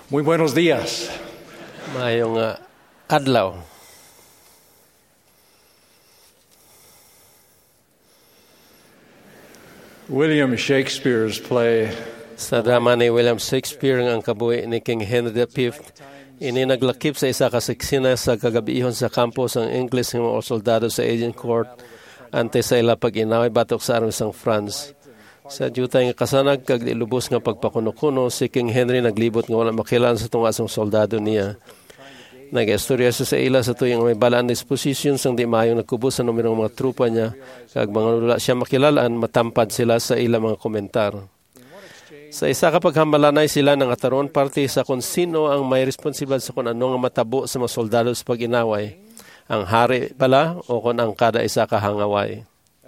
Muy buenos días. Mayong adlaw. William Shakespeare's play Sa drama ni William Shakespeare ang kabuhi ni King Henry V, ini naglakip sa isa ka seksina sa kagabihon sa campus ang English ng mga soldado sa Agincourt ante sa ila pag-inaway batok sa armisang France. Sa jutay nga kasanag kag ilubos nga pagpakuno-kuno, si King Henry naglibot nga wala makilan sa tungasong soldado niya. Nag-istorya siya sa ila sa tuyang may balaan disposition sang di maayong nagkubos sa numerong mga trupa niya kag mga wala siya makilalaan, matampad sila sa ila mga komentar. Sa isa ka paghambalanay sila ng ataron parte sa kung sino ang may responsibilidad sa kung ano nga matabo sa mga soldado sa pag-inaway. Ang hari pala o kung ang kada isa ka hangaway.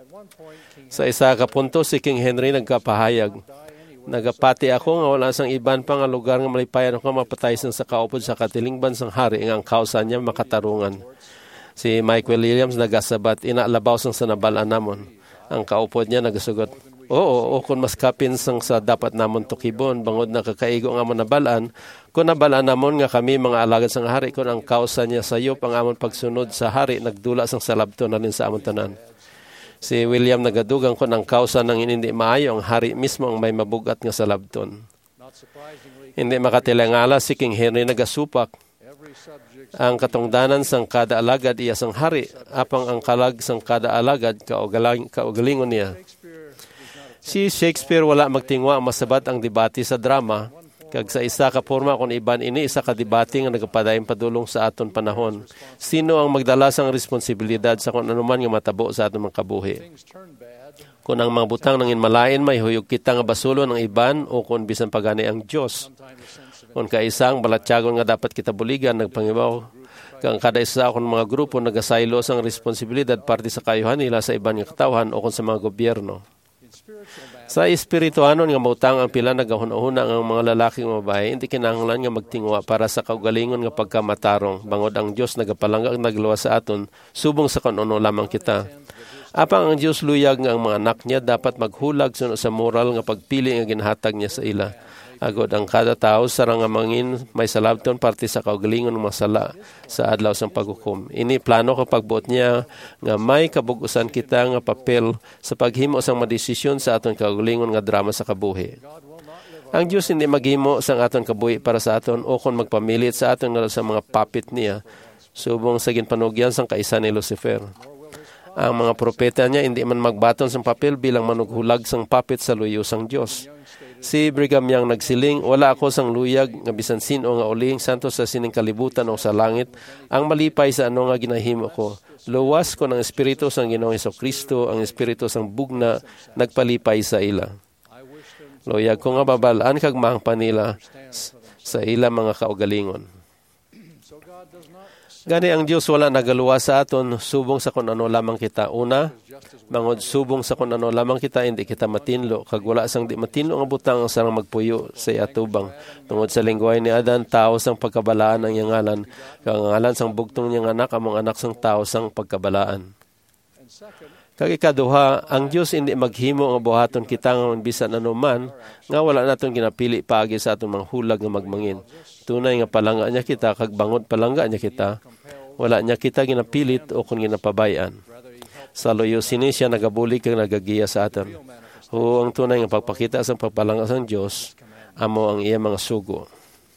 Sa isa ka punto, si King Henry nagkapahayag. Nagapati ako nga wala sang iban pa nga lugar nga malipayan ako mapatay sa kaupod sa katilingban sang hari nga ang kausa niya makatarungan. Si Michael Williams nagasabat, inalabaw sang sanabalaan namon. Ang kaupod niya nagasugot, oo, kung mas kapin sang sa dapat namon tukibon, bangod na kakaigo nga manabalaan, kung nabalaan namon nga kami mga alagad sang hari, kung ang kausa niya sayop ang amon pagsunod sa hari, nagdula sang salabto na rin sa amon tanan. Si William nagadugang kung ang kausa ng hindi maayo, ang hari mismo ang may mabugat nga salabton. Hindi makatilangala si King Henry nagasupak. Ang katungdanan sang kada alagad iya sang hari, apang ang kalag sang kada alagad kaugalingon niya. Si Shakespeare wala magtingwa masabat ang debate sa drama, kag sa isa ka forma kung iban ini isa ka debate nga nagapadayon padulong sa aton panahon. Sino ang magdala sang responsibilidad sa kung anuman nga matabo sa aton mga kabuhi? Kung ang mga butang nangin malain may huyog kita nga basulo ng iban o kung bisan pagani ang Dios. Kung kaisang balatyagon nga dapat kita buligan nagpangibaw kang kada isa kung mga grupo nagasaylo sang responsibilidad parte sa kayuhan nila sa iban nga katawhan o kung sa mga gobyerno. Sa espirituanon nga mautang ang pila nagahuna-huna ang mga lalaki nga babae, hindi kinahanglan nga magtingwa para sa kaugalingon nga pagkamatarong. Bangod ang Dios nagapalangga ang nagluwas sa aton, subong sa kanuno lamang kita. Apang ang Dios luyag nga ang mga anak niya dapat maghulag suno sa moral nga pagpili nga ginhatag niya sa ila. Agod ang kada tao sarang nga mangin may salabton parte sa kaugalingon ng masala sa adlaw sang paghukom. Ini plano kapag buot niya nga may kabugusan kita nga papel sa paghimo sang madesisyon sa aton kaugalingon nga drama sa kabuhi. Ang Dios hindi maghimo sang aton kabuhi para sa aton o kung magpamilit sa aton nga sa mga puppet niya subong sa ginpanugyan sang kaisa ni Lucifer. Ang mga propeta niya hindi man magbaton sang papel bilang manughulag sang puppet sa luyo sang Dios. Si Brigham Young nagsiling, wala ako sang luyag nga bisan sino nga uling santo sa sining kalibutan o sa langit ang malipay sa ano nga ginahimo ko. Luwas ko ng espiritu sang Ginoong Hesukristo, ang espiritu sang bugna nagpalipay sa ila. Luyag ko nga babalaan kag mahangpan nila sa ila mga kaugalingon. Gani ang Dios wala nagaluwas sa aton subong sa kun ano lamang kita. Una, mangod subong sa kun ano lamang kita hindi kita matinlo kag wala sang di matinlo nga butang ang sarang magpuyo sa atubang. Tungod sa lingwahe ni Adan, tao sang pagkabalaan ang iyang ngalan, kag ang ngalan sang bugtong niyang anak among anak sang tao sang pagkabalaan. Kag ikaduha, ang Dios hindi maghimo nga buhaton kita nga bisan anuman nga wala naton ginapili paagi sa aton mga hulag nga magmangin. Tunay nga palangga niya kita kag bangod palangga niya kita. Wala niya kita ginapilit o kung ginapabayan. Sa luyo sini siya nagabulig kag nagagiya sa aton. O ang tunay nga pagpakita sa pagpalangga sang Dios amo ang iya mga sugo.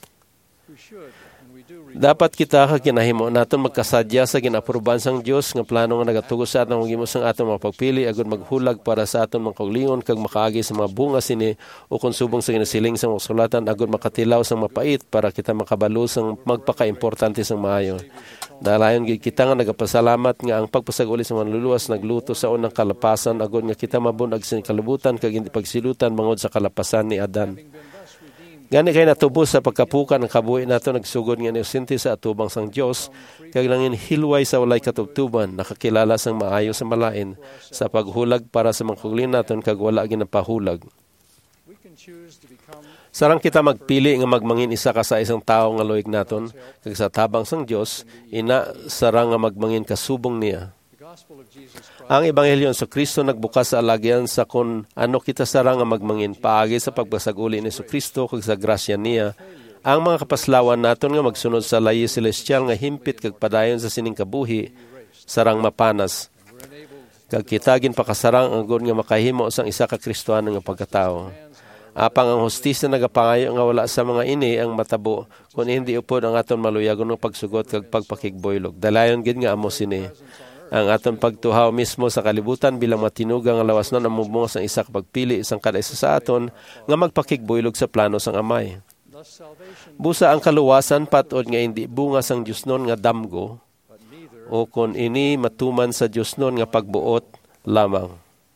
Dapat kita kaginahimo naton magkasadya sa ginapruban sang Dios nga plano nga nagatugos sa aton gimo sang aton mga pagpili agud maghulag para sa aton mga kaugalingon kag makaagi sa mga bunga sini o kung subong sa ginasiling sa mga sulatan agud makatilaw sang mapait para kita makabalo sang magpaka-importante sang maayo. Dalayon gid kita nga nagapasalamat nga ang pagpasaguli sa manluluwas nagluto sa unang kalapasan agud nga kita mabunag sa kalibutan kag hindi pagsilutan bangod sa kalapasan ni Adan. Gani kay natubos sa pagkapukan ng kabuhi nato nagsugod nga inosente sa atubang sang Dios kag langin hilway sa walay katubtuban nakakilala sang maayo sa malain sa paghulag para sa mga kaugalingon naton kag wala ginapahulag. Sarang kita magpili nga magmangin isa ka sa isang tao nga loig naton kag sa tabang sang Dios ina sarang nga magmangin kasubong niya. Ang Ebanghelyo sa Kristo nagbukas sa alagyan sa kung ano kita sarang nga magmangin paagi sa pagbasaguli ni Kristo kag sa grasya niya Ang mga kapaslawan naton nga magsunod sa layi celestial nga himpit kag padayon sa sining kabuhi sarang mapanas. Kag kita gin pakasarang ang gud nga makahimo sang isa ka Kristohano nga pagkatao. Apang ang hustisya nagapangayo nga wala sa mga ini ang matabo kun hindi upod ang aton maluyagon ng pagsugot kag pagpakigboylog. Dalayon gid nga amo sini. Ang aton pagtuhaw mismo sa kalibutan bilang matinugang nga lawas na namumunga sa isa ka pagpili isang kada isa sa aton nga magpakigboylog sa plano sang Amay. Busa ang kaluwasan patod nga hindi bunga sang Dios non nga damgo o kun ini matuman sa Dios non nga pagbuot lamang.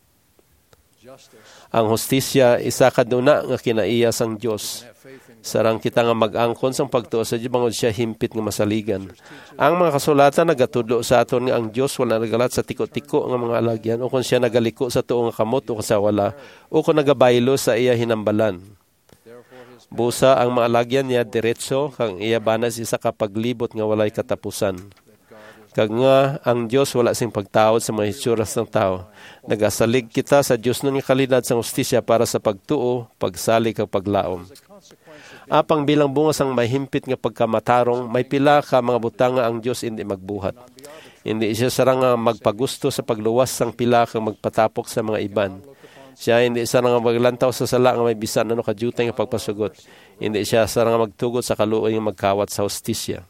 Ang hustisya isa kaduna nga kinaiya sang Dios. Sarang kita nga mag-angkon sang pagtuo sa Dios bangod siya himpit nga masaligan. Ang mga kasulatan nagatudlo sa aton nga ang Dios wala nagalat sa tiko-tiko nga mga alagyan o kun siya nagaliko sa tuo nga kamot o sa wala o kun nagabaylo sa iya hinambalan. Busa ang mga alagyan niya diretso kang iya banas isa ka paglibot nga walay katapusan. Kag nga ang Dios wala sing pagtawad sa mga hitsuras ng tao. Nagasalig kita sa Dios nun nga kalidad sang hustisya para sa pagtuo, pagsalig kag paglaom. Apang bilang bunga sang mahimpit nga pagkamatarong, may pila ka mga butang nga ang Dios hindi magbuhat. Hindi siya sarang nga magpagusto sa pagluwas sang pila kang magpatapok sa mga iban. Siya hindi sarang nga maglantaw sa sala nga may bisan ano kadyutay nga pagpasugot. Hindi siya sarang nga magtugot sa kaluoy nga magkawat sa hustisya.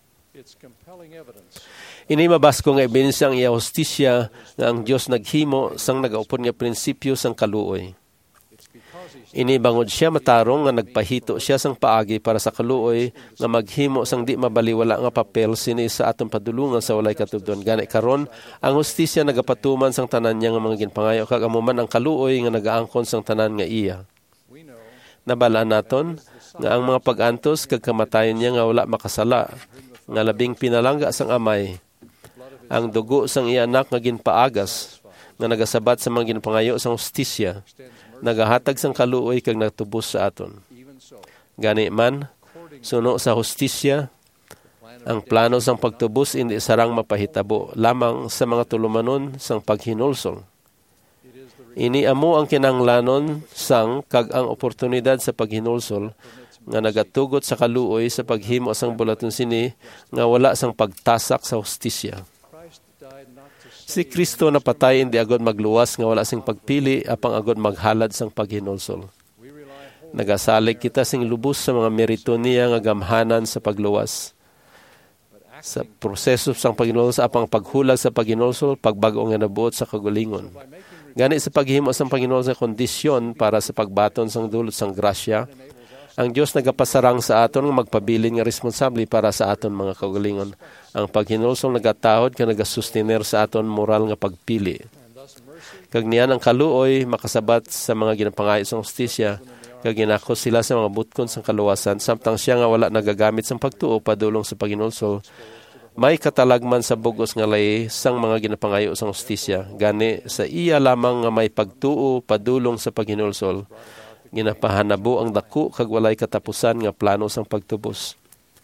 Ini mabasko nga ebidensya ang iya hustisya nga ang Dios naghimo sang nagaupod nga prinsipyo sang kaluoy. Ini bangod siya matarong nga nagpahito siya sang paagi para sa kaluoy nga maghimo sang di mabaliwala nga papel sini sa atong padulungan sa walay katubdon. Gani karon ang hustisya nagapatuman sang tanan niya nga mga ginpangayo kag amuman ang kaluoy nga nagaangkon sang tanan nga iya. Nabalaan naton nga ang mga pag-antos kag kamatayon niya nga wala makasala nga labing pinalangga sang Amay. Ang dugo sang iya anak nga ginpaagas nga nagasabat sa mga ginpangayo sang hustisya nagahatag sang kaluoy kag natubos sa aton. Gani man suno sa hustisya ang plano sang pagtubos hindi sarang mapahitabo lamang sa mga tulumanon sang paghinulsol. Ini amo ang kinanglanon sang kag ang oportunidad sa paghinulsol nga nagatugot sa kaluoy sa paghimo sang bulaton sini nga wala sang pagtasak sa hustisya. Si Kristo napatay hindi agad magluwas nga wala sing pagpili apang agad maghalad sang paghinulsol. Nagasalig kita sing lubos sa mga merito niya nga gamhanan sa pagluwas. Sa proseso sang paghinulsol apang paghulag sa paghinulsol pagbago nga nabuot sa kagulingon. Gani sa paghimo sang paghinulsol kondisyon para sa pagbaton sang dulot sang grasya. Ang Dios nagapasarang sa aton nga magpabilin nga responsable para sa aton mga kaugalingon. Ang paghinulsol nagatahod ka nagasustener sa aton moral nga pagpili. Kag niyan ang kaluoy makasabat sa mga ginapangayo sa hustisya kag ginako sila sa mga butkon sang kaluwasan samtang siya nga wala nagagamit sang pagtuo padulong sa paghinulsol. May katalagman sa bugos nga lay sang mga ginapangayo sa hustisya. Gani sa iya lamang nga may pagtuo padulong sa paghinulsol. Ginapahanabo ang dako kag walay katapusan nga plano sang pagtubos.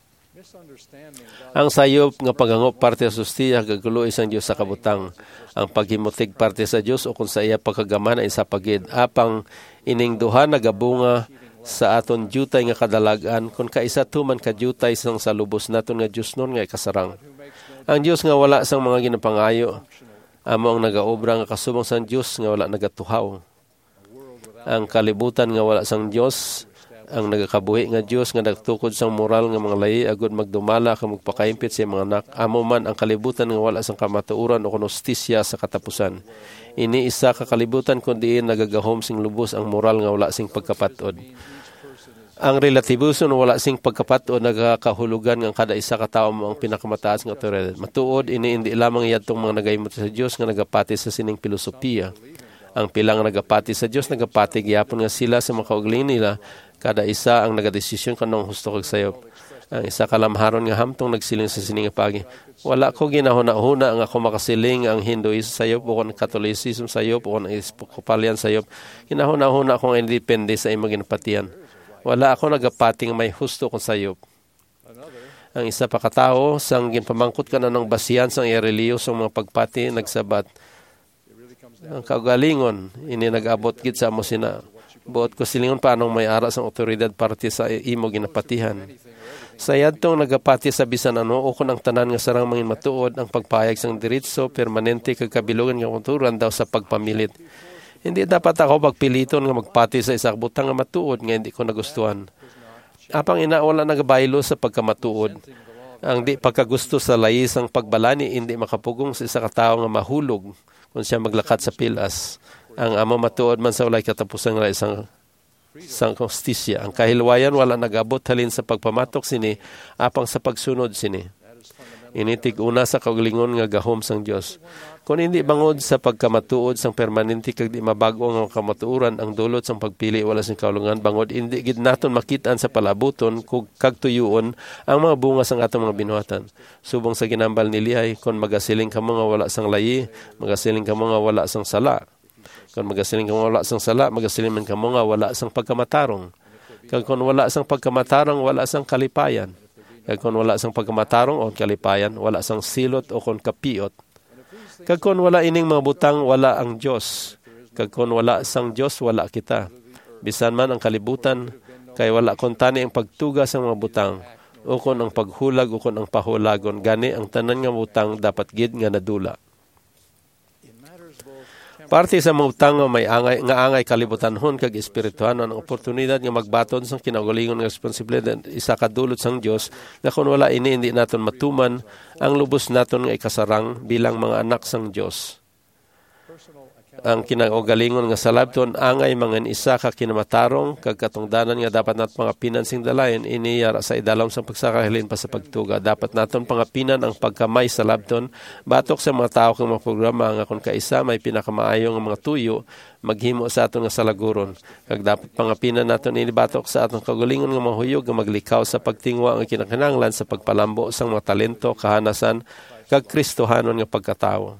Ang sayop nga pagangop parte sa hustisya kagaluoy sang Dios sa kabutang. Ang paghimutig parte sa Dios o kun sa iya pagkagaman ay sa pagid. Apang ining duha nagabunga sa aton jutay nga kadalagan kun kaisa tuman ka jutay sang salubos naton nga Dios non nga kasarang. Ang Dios nga wala sang mga ginapangayo amo ang nagaobra nga kasubong sang Dios nga wala nagatuhaw. Ang kalibutan nga wala sang Dios, ang nagakabuhi nga Dios nga nagtukod sang moral nga mga lahi agud magdumala ka magpakaimpit sa mga anak. Amo man ang kalibutan nga wala sang kamatuoran o hustisya sa katapusan. Ini isa ka kalibutan kundi nagagahom sing lubos ang moral nga wala sing pagkapatod. Ang relativismo wala sing pagkapatod nagakahulugan nga kada isa ka tawo mo ang pinakamataas nga otoridad. Matuod ini hindi lamang yadtong mga nagahimot sa Dios nga nagapati sa sining filosofiya. Ang pilang nagapati sa Dios nagapati gyapon nga sila sa mga kaugalingon nila kada isa ang nagadesisyon kanang husto kag sayop. Ang isa kalamharon nga hamtong nagsiling sa sining pagi. Wala ko ginahuna-huna nga ako makasiling ang Hinduism sayop o kon Catholicism sayop o kon Episcopalian sayop. Ginahuna-huna akong independe sa imong ginapatian. Wala ako nagapati nga may husto kung sayop. Ang isa pa katao sang ginpamangkot ka na ng basihan sang iya relihiyosong mga pagpati nagsabat. Ang kaugalingon ini nag-abot gid sa amo sina Buot ko silingon paanong may ara sang otoridad parte sa imo ginapatihan. Sa yadtong nagapati sa bisan ano o kun ang tanan nga sarang mangin matuod ang pagpayag sang diretso permanente kag kabilugan nga kulturan daw sa pagpamilit. Hindi dapat ako pagpiliton nga magpati sa isa butang nga matuod nga hindi ko nagustuhan. Apang ina wala nagabaylo sa pagkamatuod. Ang di pagkagusto sa layis ang pagbalani hindi makapugong sa isa ka tawo nga mahulog kung siya maglakat sa pilas. Ang amo matuod man sa walay katapusan nga isang hostisya. Ang kahilwayan wala nagabot halin sa pagpamatok sini apang sa pagsunod sini. Initig una sa kaugalingon nga gahom sang Dios. Kung hindi bangod sa pagkamatuod sang permanente kag di mabago ang kamatuoran ang dulot sang pagpili wala sing kaulungan bangod hindi gid naton makitaan sa palabuton kag tuyuon ang mga bunga sang atong mga binuhatan. Subong sa ginambal ni Lihay kon magasiling kamo nga wala sang layi, magasiling kamo nga wala sang sala. Kung magasiling kamo wala sang sala, magasiling man kamo nga wala sang pagkamatarong. Kag kung wala sang pagkamatarong, wala sang kalipayan. Kag kung wala sang pagkamatarong o kalipayan, wala sang silot o kon kapiot. Kag kung wala ining mga butang, wala ang Dios. Kag kung wala sang Dios, wala kita. Bisan man ang kalibutan, kay wala kon tani ang pagtuga sa mga butang, o kon ang paghulag o kon ang pahulagon, gani ang tanan nga butang dapat gid nga nadula. Parte sa mga utang nga may angay kalibutanhon kag espirituhanon ang oportunidad nga magbaton sang kinaugalingon nga responsibilidad isa ka dulot sang Dios nga kun wala ini hindi naton matuman ang lubos naton nga ikasarang bilang mga anak sang Dios. Ang kinaugalingon nga salabton angay mangan isa ka kinamatarong kag katungdanan nga dapat naton pangapinan sing dalayan iniyara sa idalom sang pagsakahalin pa sa pagtuga. Dapat naton pangapinan ang pagkamay sa labton batok sa mga tao kang mga programa nga kun kaisa may pinakamaayo nga mga tuyo maghimo sa aton nga salaguron. Kag dapat pangapinan naton ini batok sa aton kaugalingon nga mahuyog nga maglikaw sa pagtingwa ang kinahanglan sa pagpalambo sang mga talento, kahanasan kag Kristohanon nga pagkatawo.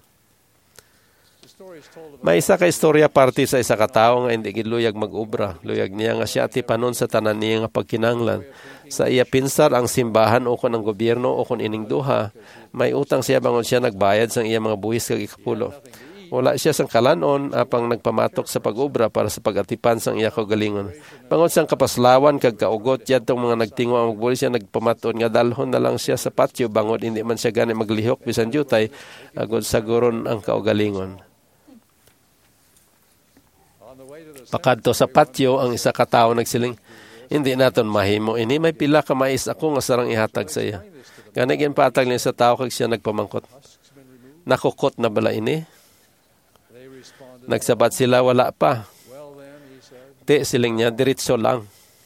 May isa ka istorya parte sa isa ka tawo nga hindi gid luyag mag-obra. Luyag niya nga siya ti panon sa tanan niya nga pagkinahanglan. Sa iya pinsar ang simbahan o kon ang gobyerno o kon ining duha, may utang siya bangon siya nagbayad sang iya mga buhis kag ikapulo. Wala siya sang kalanon apang nagpamatok sa pag-obra para sa pag-atipan sang iya kaugalingon. Bangon sang kapaslawan kag kaugot yadtong mga nagtingwa ang magbulis siya nagpamaton nga dalhon na lang siya sa patio bangod hindi man siya gani maglihok bisan jutay agod saguron ang kaugalingon. Pakadto sa patio ang isa ka tawo nagsiling, hindi naton mahimo ini may pila ka mais ako nga sarang ihatag sa iya. Gani ginpatag niya sa tawo kag siya nagpamangkot. Nakukot na bala ini? Nagsabat sila wala pa. Ti siling niya diretso lang.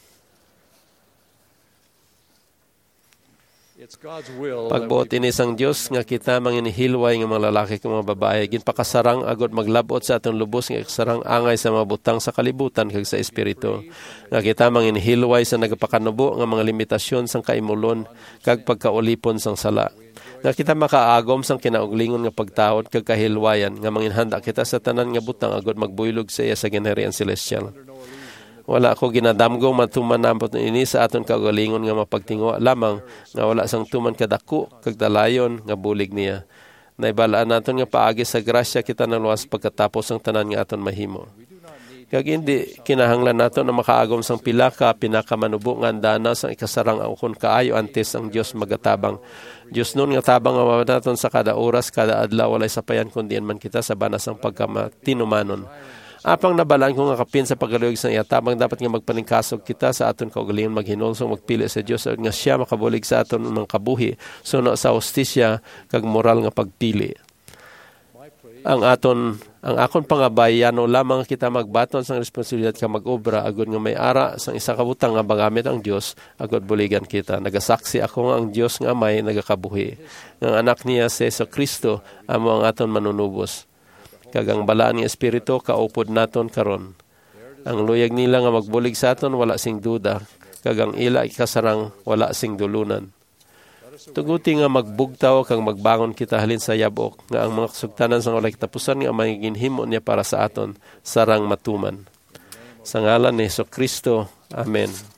Pagbuot ini sang Dios nga kita manginihilway nga mga lalaki kag mga babae ginpakasarang agod maglabot sa atong lubos nga sarang angay sa mga butang sa kalibutan kag sa espiritu. Nga kita manginihilway sa nagapakanubo nga mga limitasyon sang kaimulon kag pagkaulipon sang sala. Nga kita makaagom sang kinauglingon nga pagtawod kag kahilwayan nga manginhanda kita sa tanan nga butang agod magbuylog sa iya sa ginharian celestial. Wala ko ginadamgo matuman nampot ini sa aton kaugalingon nga mapagtingwa lamang nga wala sang tuman kadako kag dalayon nga bulig niya. Naibalaan naton nga paagi sa grasya kita naluwas pagkatapos ang tanan nga aton mahimo. Kag hindi kinahanglan naton na makaagom sang pila ka pinakamanubo nga dana sang ikasarang akon kaayo antes ang Dios magatabang. Dios nun nga tabang nga naton sa kada oras kada adlaw walay sapayan kundi man kita sa banas sang pagkamatinumanon. Apang nabalaan ko nga kapin sa pagkaluyog sa iya tabang dapat nga magpaningkasog kita sa aton kaugalingon maghinulsong magpili sa Dios nga siya makabulig sa aton mga kabuhi suno sa hostisya kag moral nga pagpili. Ang akon pangabayano lamang kita magbaton sang responsibilidad ka mag-obra agud nga may ara sang isa ka butang nga magamit ang Dios agud buligan kita. Nagasaksi ako nga ang Dios nga Amay nagakabuhi. Ang anak niya si Kristo amo ang aton manunubos. Kag ang balaan nga espiritu kaupod naton karon. Ang luyag nila nga magbulig sa aton wala sing duda, kag ang ila ikasarang wala sing dulunan. Tuguti nga magbugtaw kag magbangon kita halin sa yabok nga ang mga kasugtanan sa walay katapusan nga maginhimo niya para sa aton sarang matuman. Sa ngalan ni Kristo. Amen.